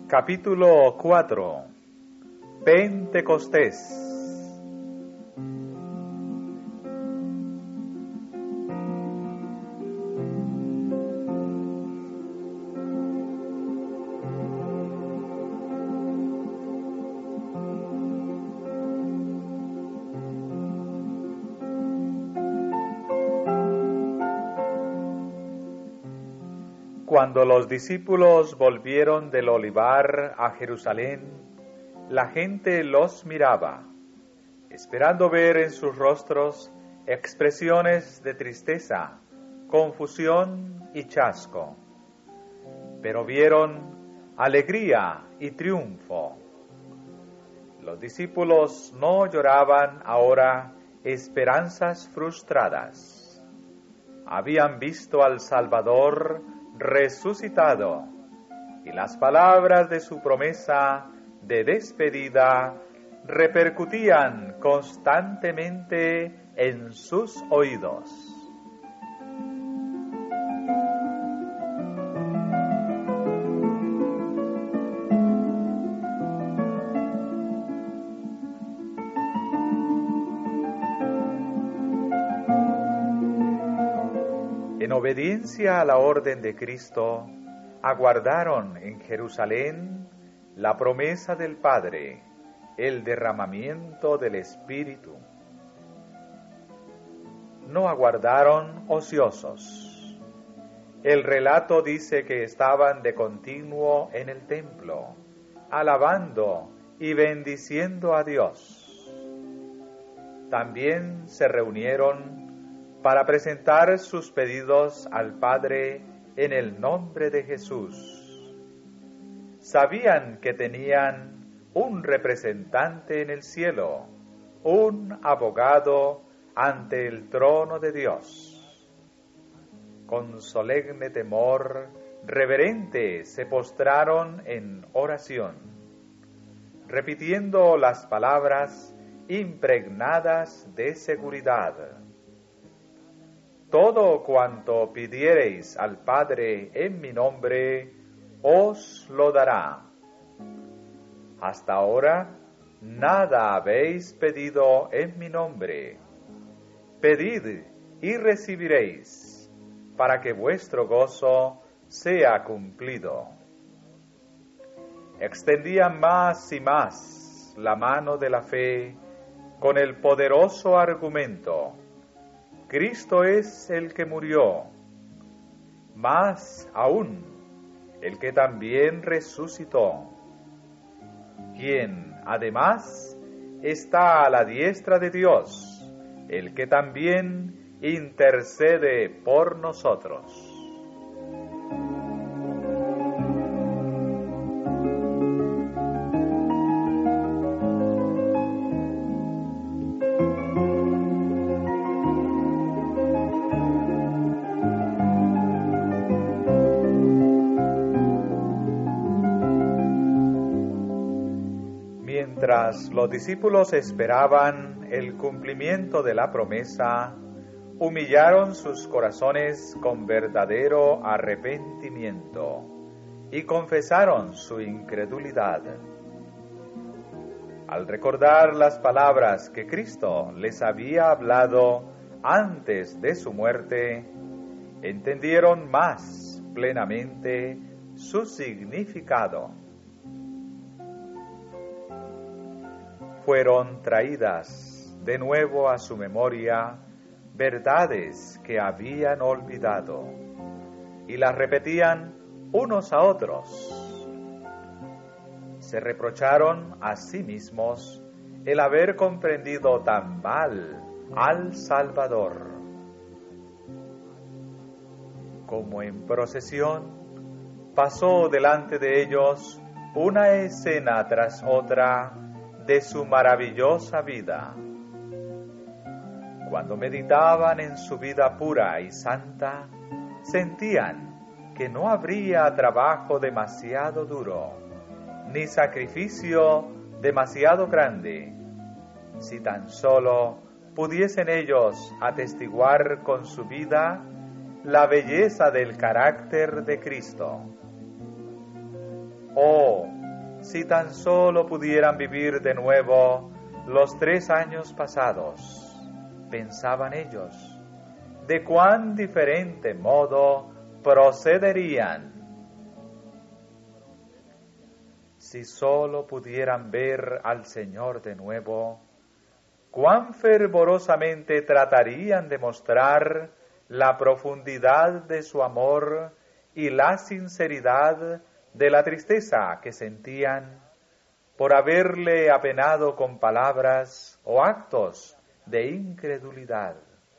Capítulo 4. Pentecostés. Cuando los discípulos volvieron del olivar a Jerusalén, la gente los miraba, esperando ver en sus rostros expresiones de tristeza, confusión y chasco. Pero vieron alegría y triunfo. Los discípulos no lloraban ahora esperanzas frustradas. Habían visto al Salvador resucitado, y las palabras de su promesa de despedida repercutían constantemente en sus oídos. En obediencia a la orden de Cristo, aguardaron en Jerusalén la promesa del Padre, el derramamiento del Espíritu. No aguardaron ociosos. El relato dice que estaban de continuo en el templo, alabando y bendiciendo a Dios. También se reunieron para presentar sus pedidos al Padre en el nombre de Jesús. Sabían que tenían un representante en el cielo, un abogado ante el trono de Dios. Con solemne temor reverente se postraron en oración, repitiendo las palabras impregnadas de seguridad. Todo cuanto pidiereis al Padre en mi nombre, os lo dará. Hasta ahora, nada habéis pedido en mi nombre. Pedid y recibiréis, para que vuestro gozo sea cumplido. Extendían más y más la mano de la fe con el poderoso argumento: Cristo es el que murió, más aún, el que también resucitó, quien además está a la diestra de Dios, el que también intercede por nosotros. Mientras los discípulos esperaban el cumplimiento de la promesa, humillaron sus corazones con verdadero arrepentimiento y confesaron su incredulidad. Al recordar las palabras que Cristo les había hablado antes de su muerte, entendieron más plenamente su significado. Fueron traídas de nuevo a su memoria verdades que habían olvidado y las repetían unos a otros. Se reprocharon a sí mismos el haber comprendido tan mal al Salvador. Como en procesión, pasó delante de ellos una escena tras otra de su maravillosa vida. Cuando meditaban en su vida pura y santa, sentían que no habría trabajo demasiado duro, ni sacrificio demasiado grande, si tan solo pudiesen ellos atestiguar con su vida la belleza del carácter de Cristo. Oh, Si tan solo pudieran vivir de nuevo los 3 años pasados, pensaban ellos, de cuán diferente modo procederían. Si solo pudieran ver al Señor de nuevo, cuán fervorosamente tratarían de mostrar la profundidad de su amor y la sinceridad de la tristeza que sentían por haberle apenado con palabras o actos de incredulidad.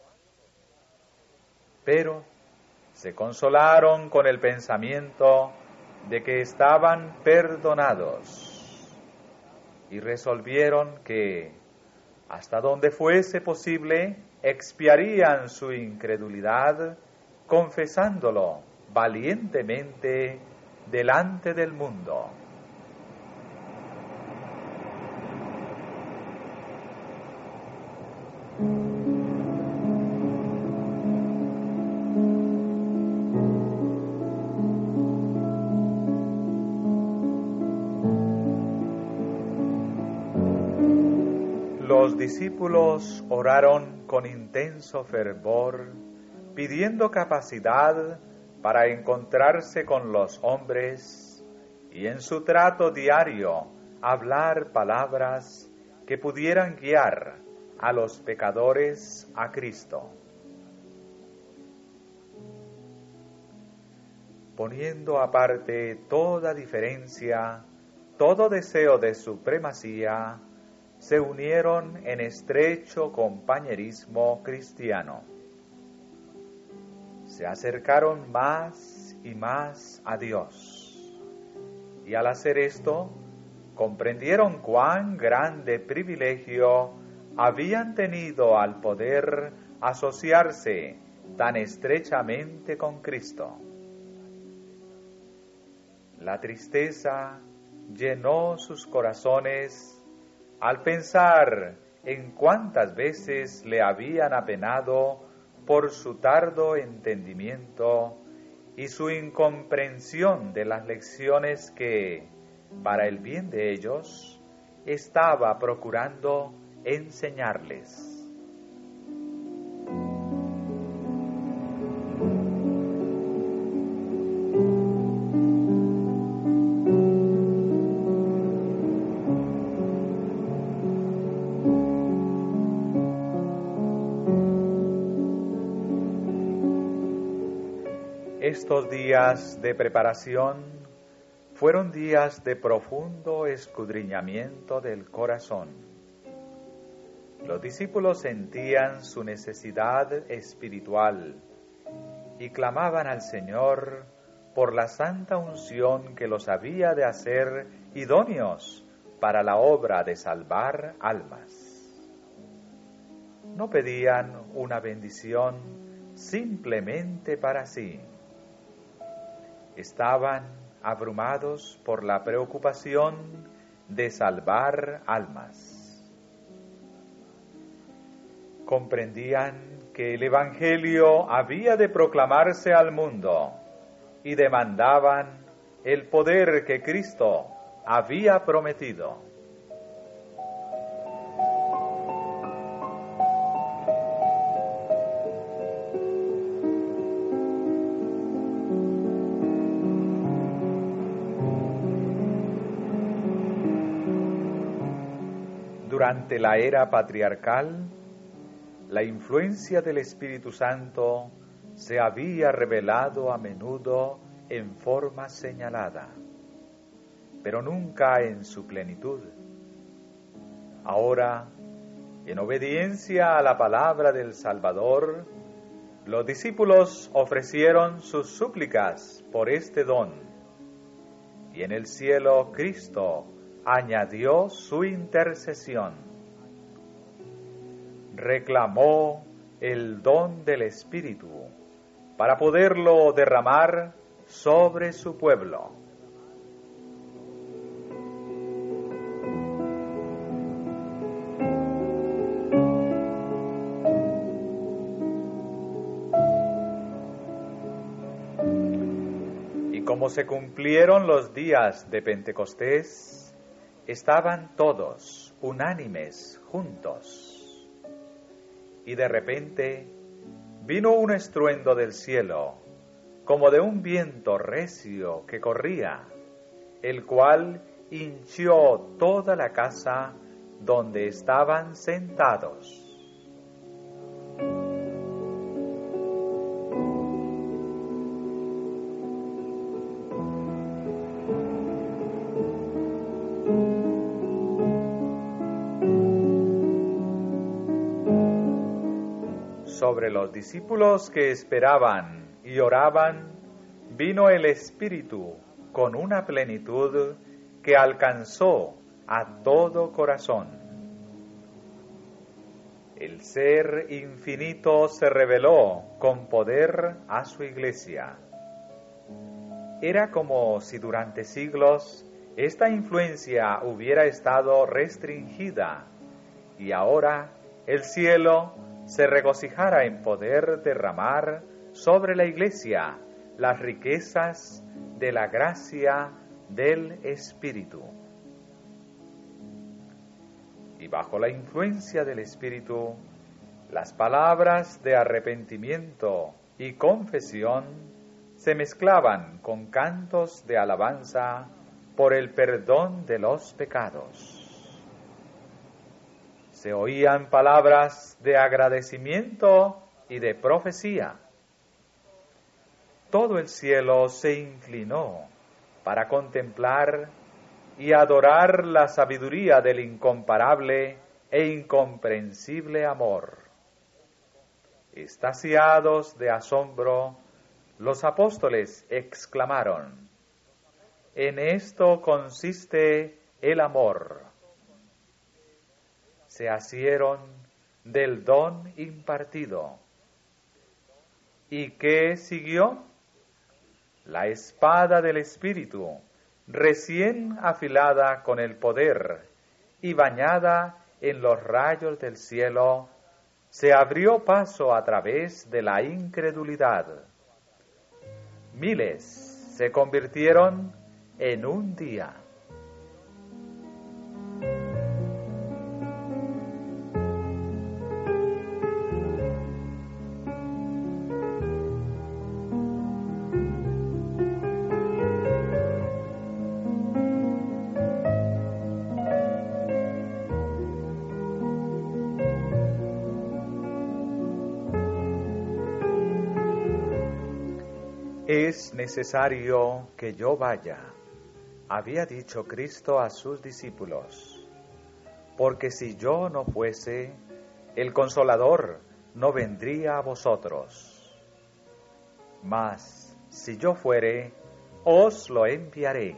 Pero se consolaron con el pensamiento de que estaban perdonados y resolvieron que, hasta donde fuese posible, expiarían su incredulidad confesándolo valientemente delante del mundo. Los discípulos oraron con intenso fervor, pidiendo capacidad para encontrarse con los hombres y en su trato diario hablar palabras que pudieran guiar a los pecadores a Cristo. Poniendo aparte toda diferencia, todo deseo de supremacía, se unieron en estrecho compañerismo cristiano. Se acercaron más y más a Dios, y al hacer esto, comprendieron cuán grande privilegio habían tenido al poder asociarse tan estrechamente con Cristo. La tristeza llenó sus corazones al pensar en cuántas veces le habían apenado por su tardo entendimiento y su incomprensión de las lecciones que, para el bien de ellos, estaba procurando enseñarles. Estos días de preparación fueron días de profundo escudriñamiento del corazón. Los discípulos sentían su necesidad espiritual y clamaban al Señor por la santa unción que los había de hacer idóneos para la obra de salvar almas. No pedían una bendición simplemente para sí. Estaban abrumados por la preocupación de salvar almas. Comprendían que el Evangelio había de proclamarse al mundo y demandaban el poder que Cristo había prometido. Durante la era patriarcal, la influencia del Espíritu Santo se había revelado a menudo en forma señalada, pero nunca en su plenitud. Ahora, en obediencia a la palabra del Salvador, los discípulos ofrecieron sus súplicas por este don, y en el cielo Cristo añadió su intercesión. Reclamó el don del Espíritu para poderlo derramar sobre su pueblo. Y como se cumplieron los días de Pentecostés, estaban todos unánimes juntos. Y de repente vino un estruendo del cielo, como de un viento recio que corría, el cual hinchió toda la casa donde estaban sentados. Sobre los discípulos que esperaban y oraban, vino el Espíritu con una plenitud que alcanzó a todo corazón. El Ser Infinito se reveló con poder a su Iglesia. Era como si durante siglos esta influencia hubiera estado restringida y ahora el cielo se regocijara en poder derramar sobre la Iglesia las riquezas de la gracia del Espíritu. Y bajo la influencia del Espíritu, las palabras de arrepentimiento y confesión se mezclaban con cantos de alabanza por el perdón de los pecados. Se oían palabras de agradecimiento y de profecía. Todo el cielo se inclinó para contemplar y adorar la sabiduría del incomparable e incomprensible amor. Extasiados de asombro, los apóstoles exclamaron: «En esto consiste el amor». Se asieron del don impartido. ¿Y qué siguió? La espada del Espíritu, recién afilada con el poder y bañada en los rayos del cielo, se abrió paso a través de la incredulidad. Miles se convirtieron en un día. Es necesario que yo vaya, había dicho Cristo a sus discípulos, porque si yo no fuese, el Consolador no vendría a vosotros. Mas si yo fuere, os lo enviaré.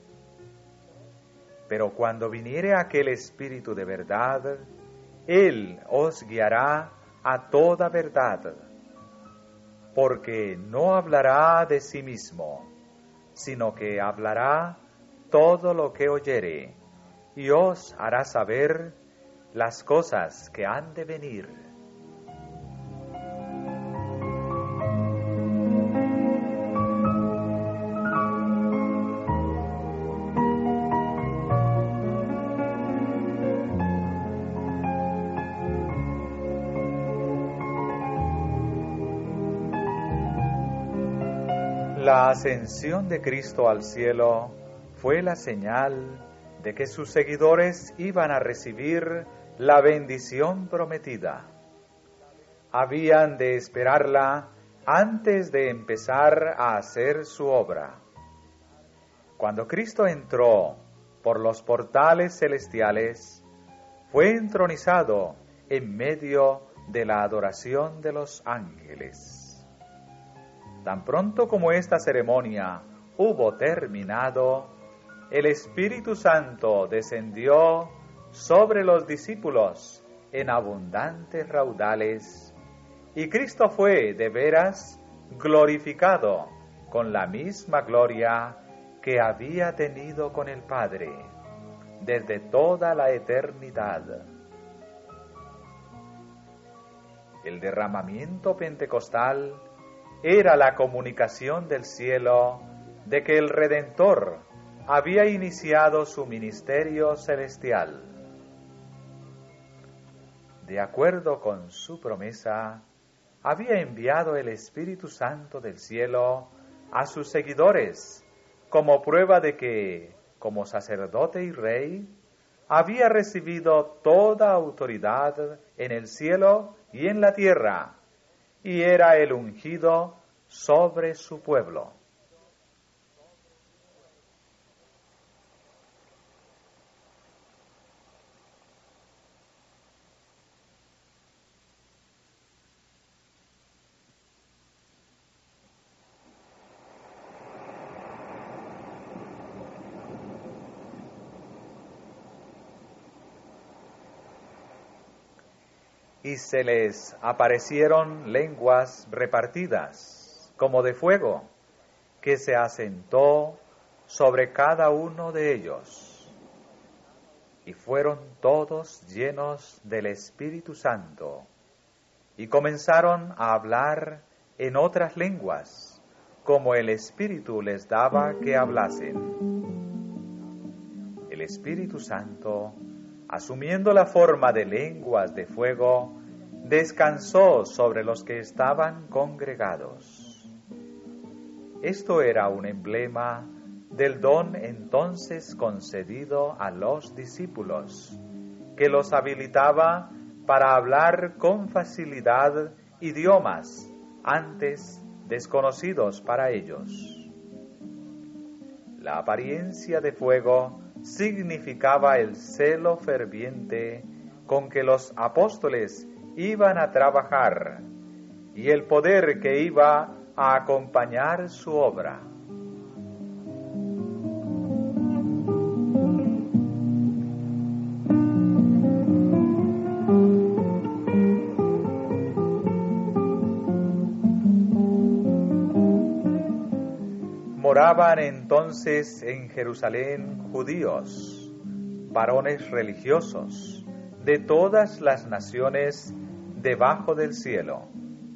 Pero cuando viniere aquel Espíritu de verdad, Él os guiará a toda verdad, porque no hablará de sí mismo, sino que hablará todo lo que oyere, y os hará saber las cosas que han de venir. La ascensión de Cristo al cielo fue la señal de que sus seguidores iban a recibir la bendición prometida. Habían de esperarla antes de empezar a hacer su obra. Cuando Cristo entró por los portales celestiales, fue entronizado en medio de la adoración de los ángeles. Tan pronto como esta ceremonia hubo terminado, el Espíritu Santo descendió sobre los discípulos en abundantes raudales, y Cristo fue de veras glorificado con la misma gloria que había tenido con el Padre desde toda la eternidad. El derramamiento pentecostal era la comunicación del cielo de que el Redentor había iniciado su ministerio celestial. De acuerdo con su promesa, había enviado el Espíritu Santo del cielo a sus seguidores como prueba de que, como sacerdote y rey, había recibido toda autoridad en el cielo y en la tierra, y era el ungido sobre su pueblo. Y se les aparecieron lenguas repartidas, como de fuego, que se asentó sobre cada uno de ellos. Y fueron todos llenos del Espíritu Santo, y comenzaron a hablar en otras lenguas, como el Espíritu les daba que hablasen. El Espíritu Santo, asumiendo la forma de lenguas de fuego, descansó sobre los que estaban congregados. Esto era un emblema del don entonces concedido a los discípulos, que los habilitaba para hablar con facilidad idiomas antes desconocidos para ellos. La apariencia de fuego significaba el celo ferviente con que los apóstoles iban a trabajar y el poder que iba a acompañar su obra. Moraban entonces en Jerusalén judíos, varones religiosos, de todas las naciones debajo del cielo.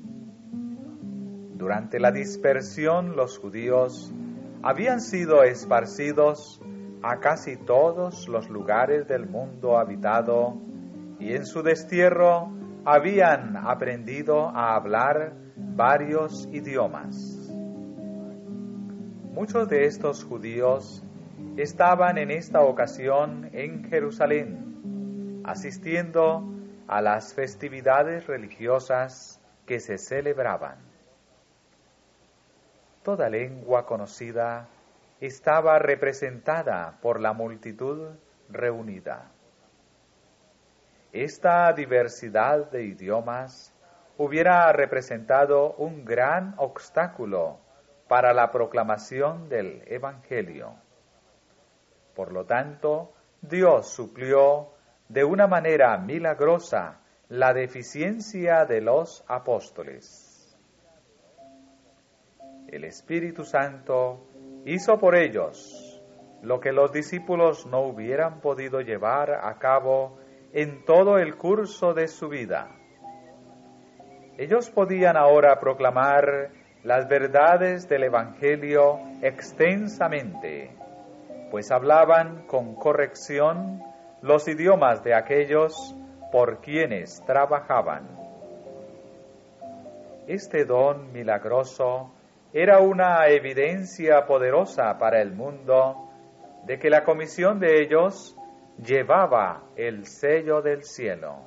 Durante la dispersión los judíos habían sido esparcidos a casi todos los lugares del mundo habitado y en su destierro habían aprendido a hablar varios idiomas. Muchos de estos judíos estaban en esta ocasión en Jerusalén, asistiendo a las festividades religiosas que se celebraban. Toda lengua conocida estaba representada por la multitud reunida. Esta diversidad de idiomas hubiera representado un gran obstáculo para la proclamación del Evangelio. Por lo tanto, Dios suplió de una manera milagrosa la deficiencia de los apóstoles. El Espíritu Santo hizo por ellos lo que los discípulos no hubieran podido llevar a cabo en todo el curso de su vida. Ellos podían ahora proclamar las verdades del Evangelio extensamente, pues hablaban con corrección los idiomas de aquellos por quienes trabajaban. Este don milagroso era una evidencia poderosa para el mundo de que la comisión de ellos llevaba el sello del cielo.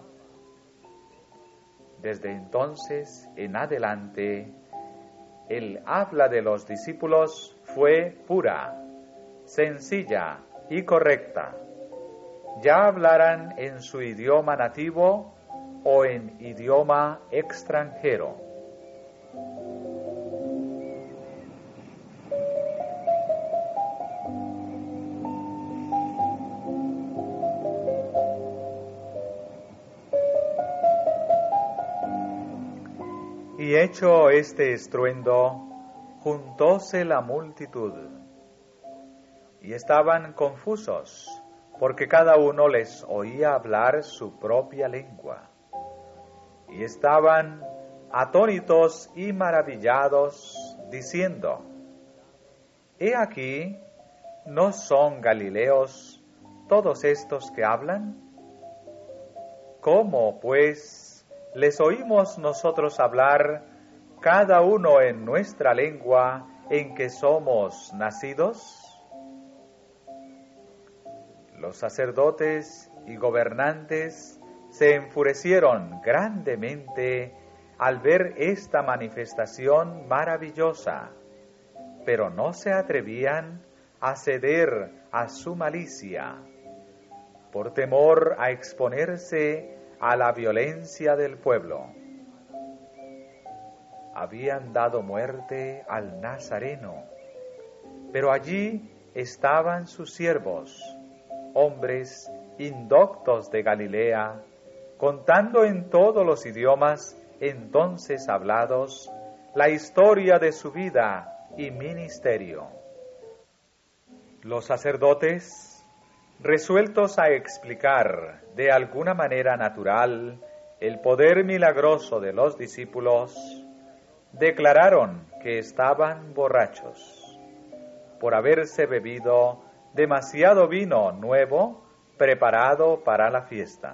Desde entonces en adelante, el habla de los discípulos fue pura, sencilla y correcta. Ya hablaran en su idioma nativo o en idioma extranjero. Y hecho este estruendo, juntóse la multitud, y estaban confusos, porque cada uno les oía hablar su propia lengua. Y estaban atónitos y maravillados, diciendo: He aquí ¿no son galileos todos estos que hablan? ¿Cómo, pues, les oímos nosotros hablar, cada uno en nuestra lengua en que somos nacidos? Los sacerdotes y gobernantes se enfurecieron grandemente al ver esta manifestación maravillosa, pero no se atrevían a ceder a su malicia, por temor a exponerse a la violencia del pueblo. Habían dado muerte al Nazareno, pero allí estaban sus siervos, hombres indoctos de Galilea, contando en todos los idiomas entonces hablados la historia de su vida y ministerio. Los sacerdotes, resueltos a explicar de alguna manera natural el poder milagroso de los discípulos, declararon que estaban borrachos por haberse bebido demasiado vino nuevo preparado para la fiesta.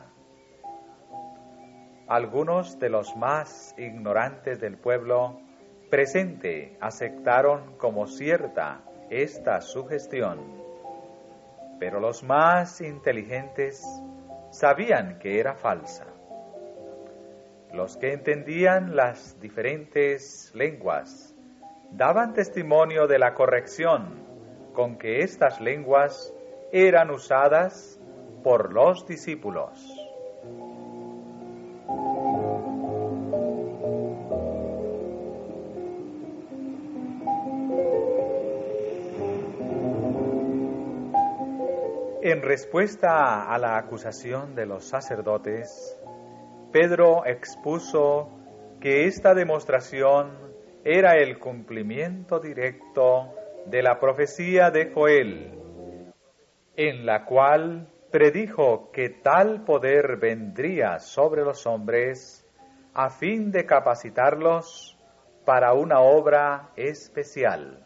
Algunos de los más ignorantes del pueblo presente aceptaron como cierta esta sugestión, pero los más inteligentes sabían que era falsa. Los que entendían las diferentes lenguas daban testimonio de la corrección con que estas lenguas eran usadas por los discípulos. En respuesta a la acusación de los sacerdotes, Pedro expuso que esta demostración era el cumplimiento directo de la profecía de Joel, en la cual predijo que tal poder vendría sobre los hombres a fin de capacitarlos para una obra especial.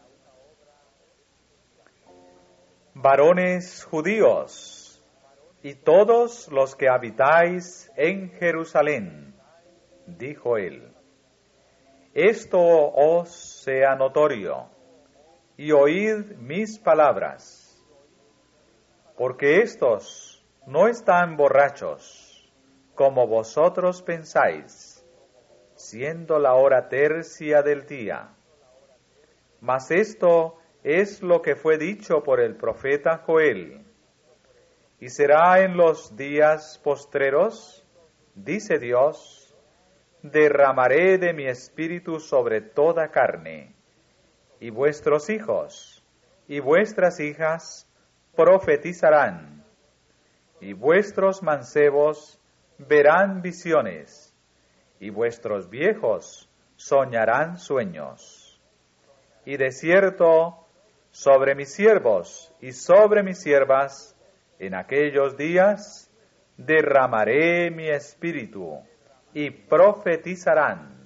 Varones judíos, y todos los que habitáis en Jerusalén, dijo él, esto os sea notorio, y oíd mis palabras, porque estos no están borrachos, como vosotros pensáis, siendo la hora tercia del día. Mas esto es lo que fue dicho por el profeta Joel. Y será en los días postreros, dice Dios, derramaré de mi espíritu sobre toda carne, y vuestros hijos y vuestras hijas profetizarán, y vuestros mancebos verán visiones, y vuestros viejos soñarán sueños. Y de cierto, sobre mis siervos y sobre mis siervas, en aquellos días, derramaré mi espíritu, y profetizarán.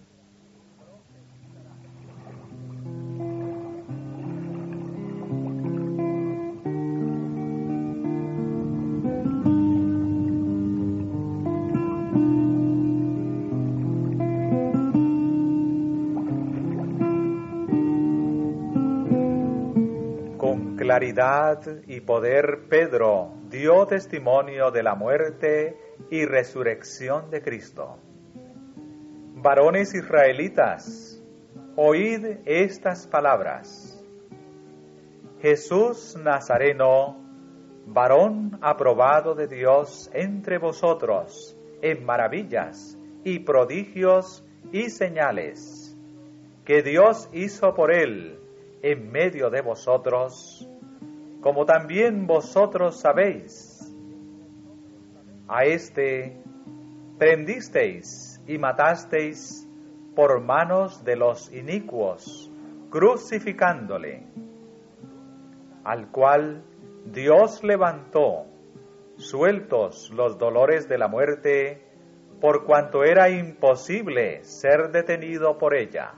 Claridad y poder Pedro dio testimonio de la muerte y resurrección de Cristo. Varones israelitas, oíd estas palabras. Jesús Nazareno, varón aprobado de Dios entre vosotros en maravillas y prodigios y señales, que Dios hizo por él en medio de vosotros, como también vosotros sabéis. A éste prendisteis y matasteis por manos de los inicuos, crucificándole, al cual Dios levantó, sueltos los dolores de la muerte, por cuanto era imposible ser detenido por ella.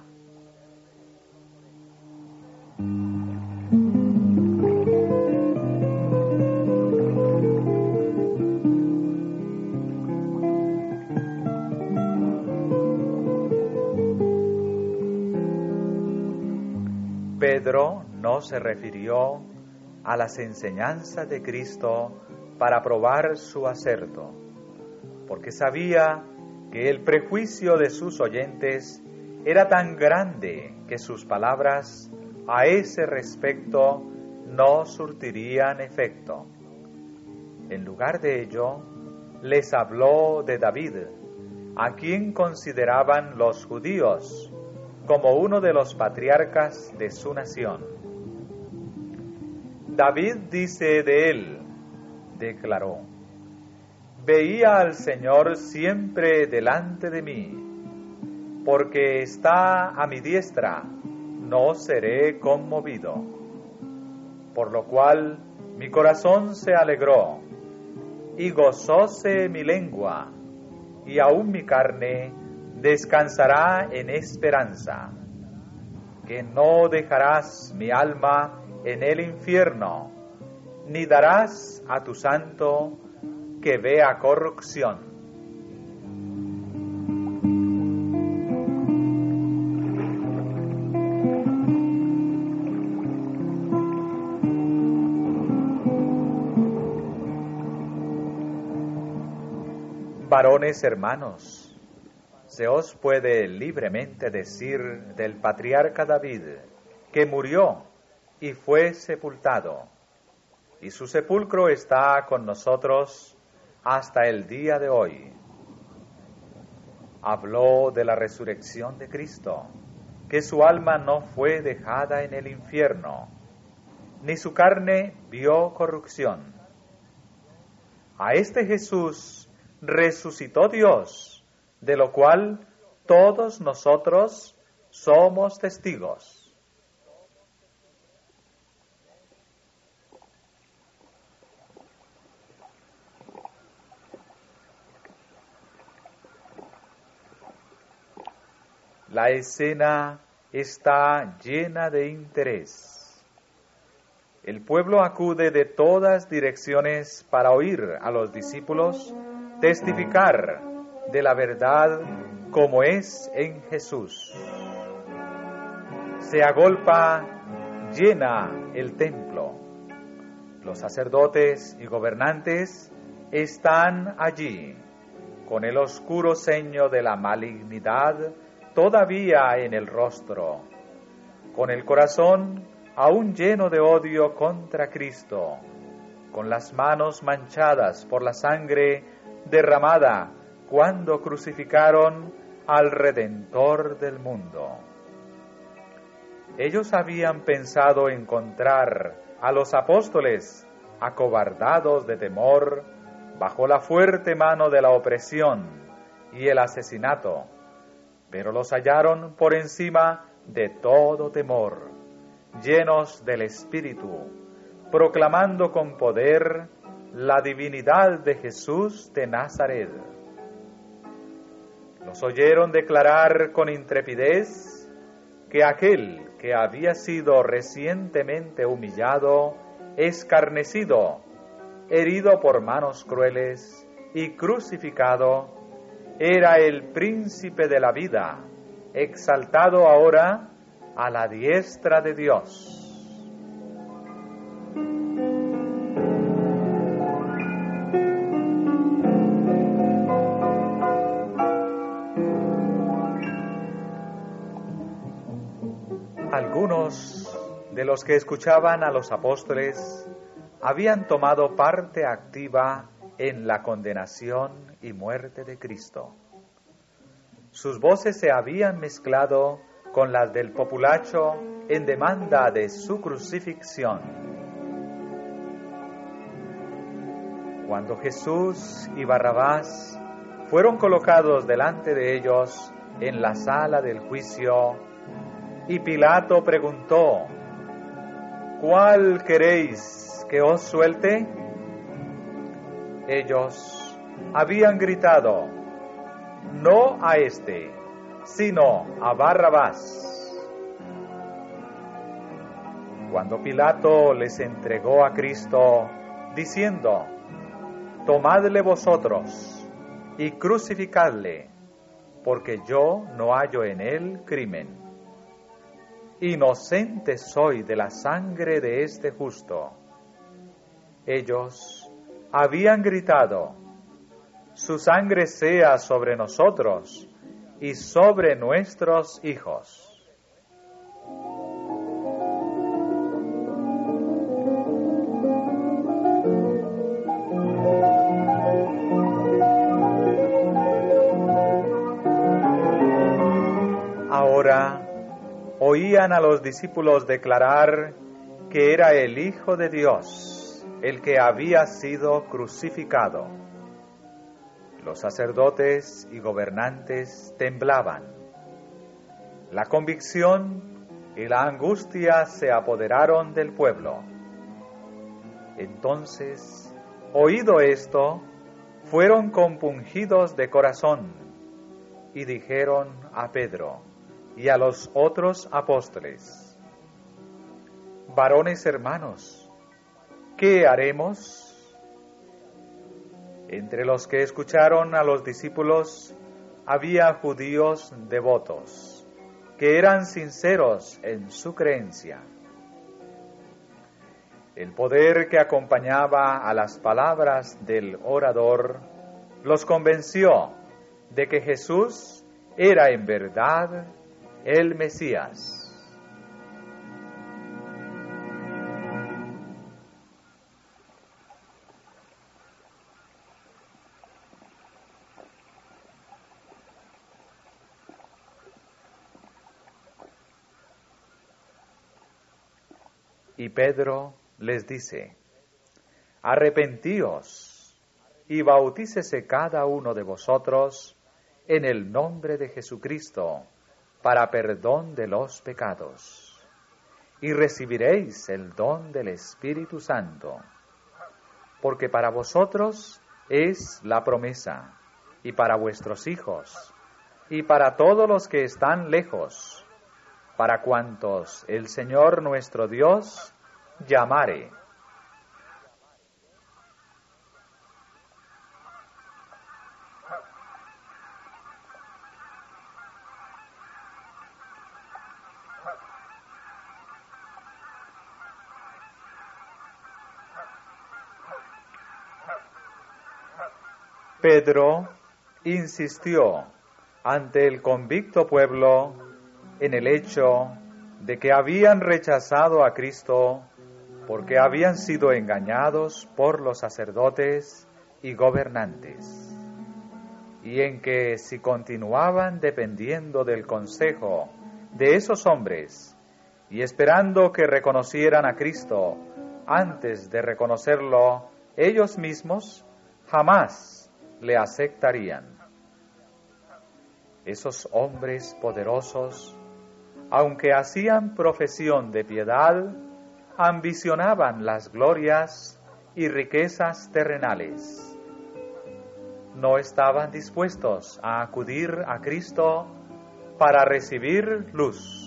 Pedro no se refirió a las enseñanzas de Cristo para probar su acerto, porque sabía que el prejuicio de sus oyentes era tan grande que sus palabras a ese respecto no surtirían efecto. En lugar de ello, les habló de David, a quien consideraban los judíos como uno de los patriarcas de su nación. David dice de él, declaró: veía al Señor siempre delante de mí, porque está a mi diestra, no seré conmovido. Por lo cual mi corazón se alegró, y gozóse mi lengua, y aún mi carne descansará en esperanza, que no dejarás mi alma en el infierno, ni darás a tu santo que vea corrupción. Varones hermanos, se os puede libremente decir del patriarca David, que murió y fue sepultado, y su sepulcro está con nosotros hasta el día de hoy. Habló de la resurrección de Cristo, que su alma no fue dejada en el infierno, ni su carne vio corrupción. A este Jesús resucitó Dios, de lo cual todos nosotros somos testigos. La escena está llena de interés. El pueblo acude de todas direcciones para oír a los discípulos testificar de la verdad como es en Jesús. Se agolpa, llena el templo. Los sacerdotes y gobernantes están allí, con el oscuro ceño de la malignidad todavía en el rostro, con el corazón aún lleno de odio contra Cristo, con las manos manchadas por la sangre derramada cuando crucificaron al Redentor del mundo. Ellos habían pensado encontrar a los apóstoles acobardados de temor bajo la fuerte mano de la opresión y el asesinato, pero los hallaron por encima de todo temor, llenos del Espíritu, proclamando con poder la divinidad de Jesús de Nazaret. Los oyeron declarar con intrepidez que aquel que había sido recientemente humillado, escarnecido, herido por manos crueles y crucificado, era el príncipe de la vida, exaltado ahora a la diestra de Dios. Algunos de los que escuchaban a los apóstoles habían tomado parte activa en la condenación y muerte de Cristo. Sus voces se habían mezclado con las del populacho en demanda de su crucifixión. Cuando Jesús y Barrabás fueron colocados delante de ellos en la sala del juicio, y Pilato preguntó: ¿cuál queréis que os suelte? Ellos habían gritado: no a este, sino a Barrabás. Cuando Pilato les entregó a Cristo, diciendo: tomadle vosotros y crucificadle, porque yo no hallo en él crimen, inocente soy de la sangre de este justo. Ellos habían gritado, su sangre sea sobre nosotros y sobre nuestros hijos. Ahora oían a los discípulos declarar que era el Hijo de Dios, el que había sido crucificado. Los sacerdotes y gobernantes temblaban. La convicción y la angustia se apoderaron del pueblo. Entonces, oído esto, fueron compungidos de corazón y dijeron a Pedro y a los otros apóstoles: varones hermanos, ¿qué haremos? Entre los que escucharon a los discípulos había judíos devotos, que eran sinceros en su creencia. El poder que acompañaba a las palabras del orador los convenció de que Jesús era en verdad el Mesías. Y Pedro les dice: arrepentíos y bautícese cada uno de vosotros en el nombre de Jesucristo para perdón de los pecados, y recibiréis el don del Espíritu Santo, porque para vosotros es la promesa, y para vuestros hijos, y para todos los que están lejos, para cuantos el Señor nuestro Dios llamare. Pedro insistió ante el convicto pueblo en el hecho de que habían rechazado a Cristo porque habían sido engañados por los sacerdotes y gobernantes, y en que si continuaban dependiendo del consejo de esos hombres y esperando que reconocieran a Cristo antes de reconocerlo ellos mismos, jamás le aceptarían. Esos hombres poderosos, aunque hacían profesión de piedad, ambicionaban las glorias y riquezas terrenales. No estaban dispuestos a acudir a Cristo para recibir luz.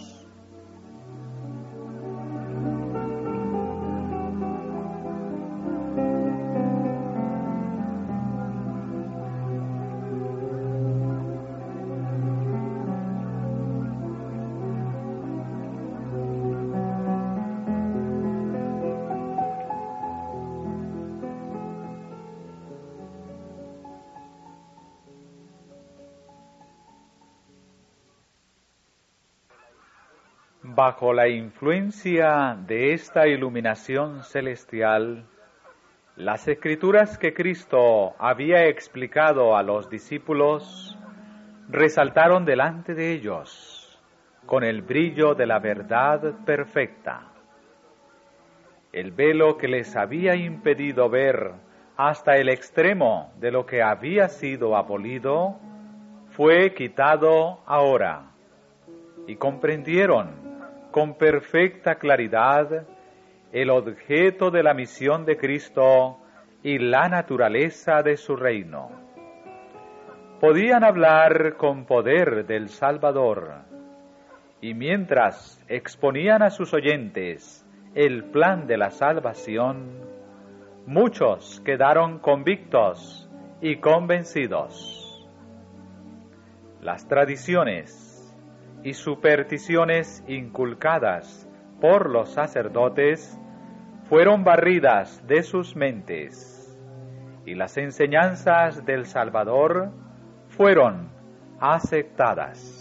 Bajo la influencia de esta iluminación celestial, las escrituras que Cristo había explicado a los discípulos resaltaron delante de ellos con el brillo de la verdad perfecta. El velo que les había impedido ver hasta el extremo de lo que había sido abolido fue quitado ahora, y comprendieron con perfecta claridad el objeto de la misión de Cristo y la naturaleza de su reino. Podían hablar con poder del Salvador, y mientras exponían a sus oyentes el plan de la salvación, muchos quedaron convictos y convencidos. Las tradiciones y supersticiones inculcadas por los sacerdotes fueron barridas de sus mentes, y las enseñanzas del Salvador fueron aceptadas.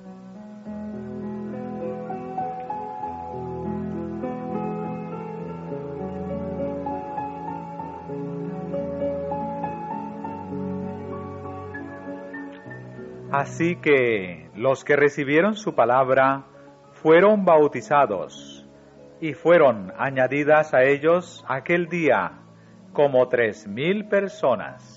Así que los que recibieron su palabra fueron bautizados, y fueron añadidas a ellos aquel día como 3,000 personas.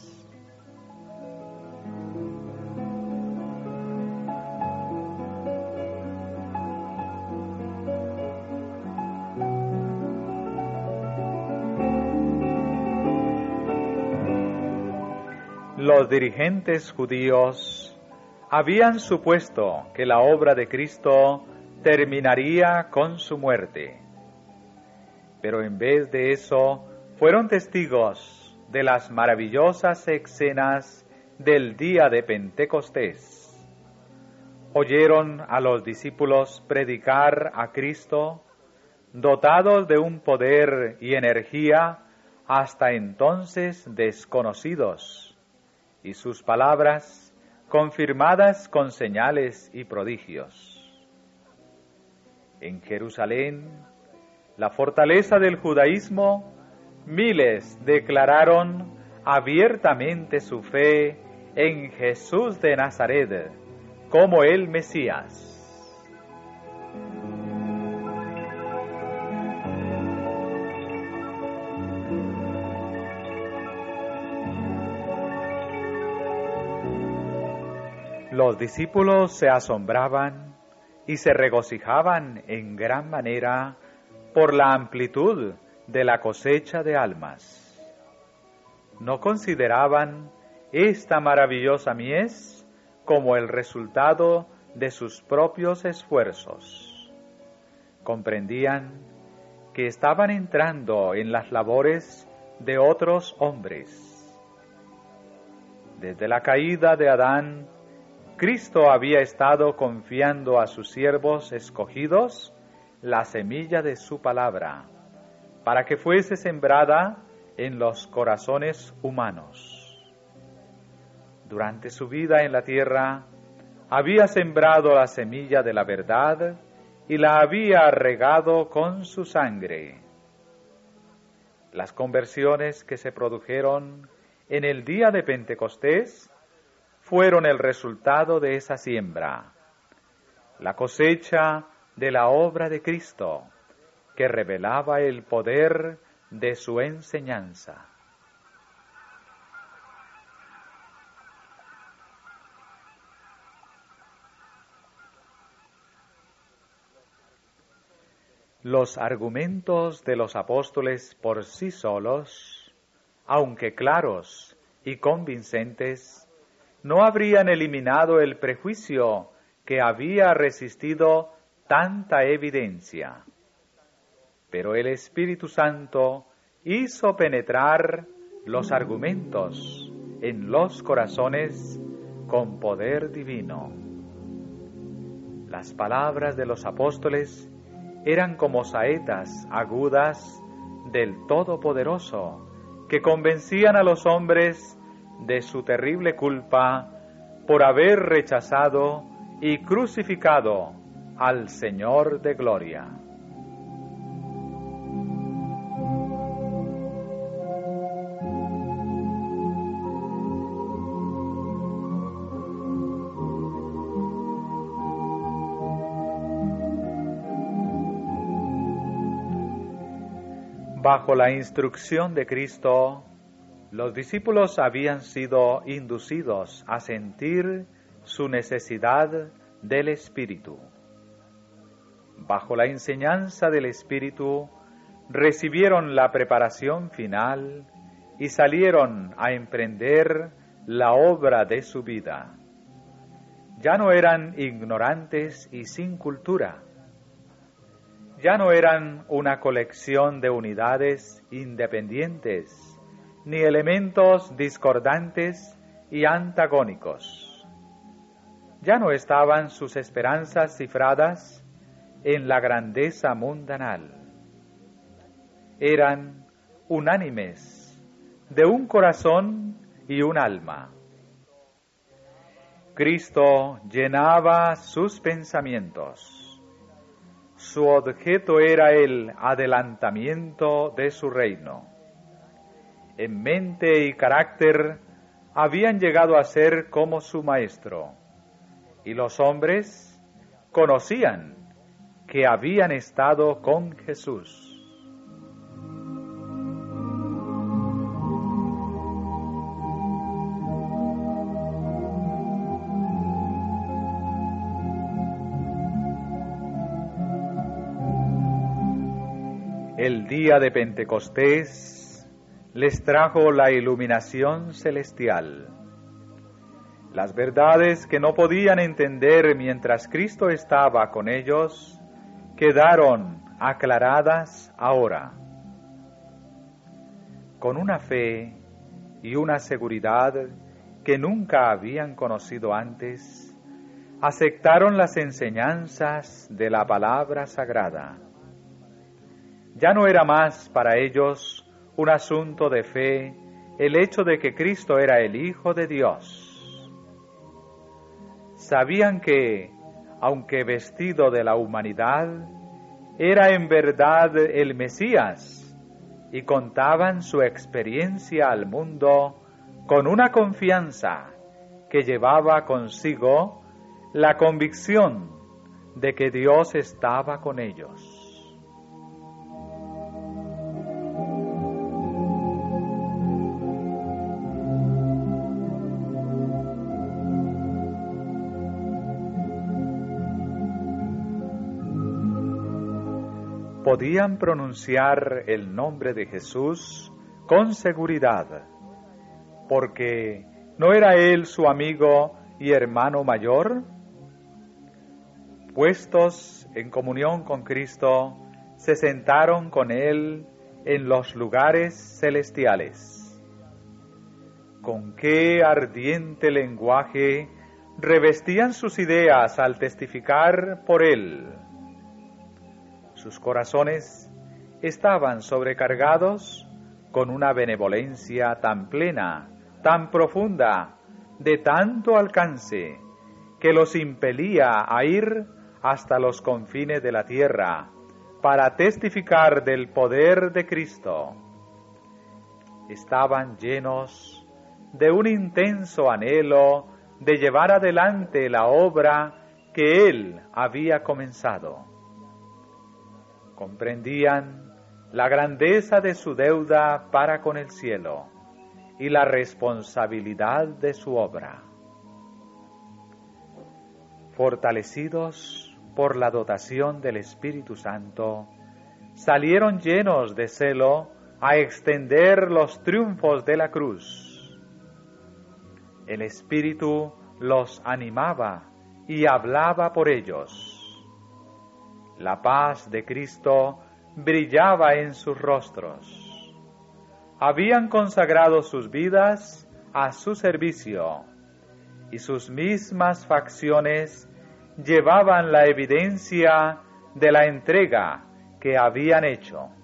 Los dirigentes judíos habían supuesto que la obra de Cristo terminaría con su muerte, pero en vez de eso fueron testigos de las maravillosas escenas del día de Pentecostés. Oyeron a los discípulos predicar a Cristo, dotados de un poder y energía hasta entonces desconocidos, y sus palabras confirmadas con señales y prodigios. En Jerusalén, la fortaleza del judaísmo, miles declararon abiertamente su fe en Jesús de Nazaret como el Mesías. Los discípulos se asombraban y se regocijaban en gran manera por la amplitud de la cosecha de almas. No consideraban esta maravillosa mies como el resultado de sus propios esfuerzos. Comprendían que estaban entrando en las labores de otros hombres. Desde la caída de Adán, Cristo había estado confiando a sus siervos escogidos la semilla de su palabra, para que fuese sembrada en los corazones humanos. Durante su vida en la tierra, había sembrado la semilla de la verdad y la había regado con su sangre. Las conversiones que se produjeron en el día de Pentecostés fueron el resultado de esa siembra, la cosecha de la obra de Cristo, que revelaba el poder de su enseñanza. Los argumentos de los apóstoles por sí solos, aunque claros y convincentes, no habrían eliminado el prejuicio que había resistido tanta evidencia. Pero el Espíritu Santo hizo penetrar los argumentos en los corazones con poder divino. Las palabras de los apóstoles eran como saetas agudas del Todopoderoso, que convencían a los hombres de su terrible culpa por haber rechazado y crucificado al Señor de gloria. Bajo la instrucción de Cristo, los discípulos habían sido inducidos a sentir su necesidad del Espíritu. Bajo la enseñanza del Espíritu, recibieron la preparación final y salieron a emprender la obra de su vida. Ya no eran ignorantes y sin cultura. Ya no eran una colección de unidades independientes, ni elementos discordantes y antagónicos. Ya no estaban sus esperanzas cifradas en la grandeza mundanal. Eran unánimes, de un corazón y un alma. Cristo llenaba sus pensamientos. Su objeto era el adelantamiento de su reino. En mente y carácter habían llegado a ser como su Maestro, y los hombres conocían que habían estado con Jesús. El día de Pentecostés les trajo la iluminación celestial. Las verdades que no podían entender mientras Cristo estaba con ellos, quedaron aclaradas ahora. Con una fe y una seguridad que nunca habían conocido antes, aceptaron las enseñanzas de la palabra sagrada. Ya no era más para ellos un asunto de fe el hecho de que Cristo era el Hijo de Dios. Sabían que, aunque vestido de la humanidad, era en verdad el Mesías, y contaban su experiencia al mundo con una confianza que llevaba consigo la convicción de que Dios estaba con ellos. Podían pronunciar el nombre de Jesús con seguridad, porque ¿no era Él su amigo y hermano mayor? Puestos en comunión con Cristo, se sentaron con Él en los lugares celestiales. Con qué ardiente lenguaje revestían sus ideas al testificar por Él. Sus corazones estaban sobrecargados con una benevolencia tan plena, tan profunda, de tanto alcance, que los impelía a ir hasta los confines de la tierra para testificar del poder de Cristo. Estaban llenos de un intenso anhelo de llevar adelante la obra que Él había comenzado. Comprendían la grandeza de su deuda para con el cielo y la responsabilidad de su obra. Fortalecidos por la dotación del Espíritu Santo, salieron llenos de celo a extender los triunfos de la cruz. El Espíritu los animaba y hablaba por ellos. La paz de Cristo brillaba en sus rostros. Habían consagrado sus vidas a su servicio, y sus mismas facciones llevaban la evidencia de la entrega que habían hecho.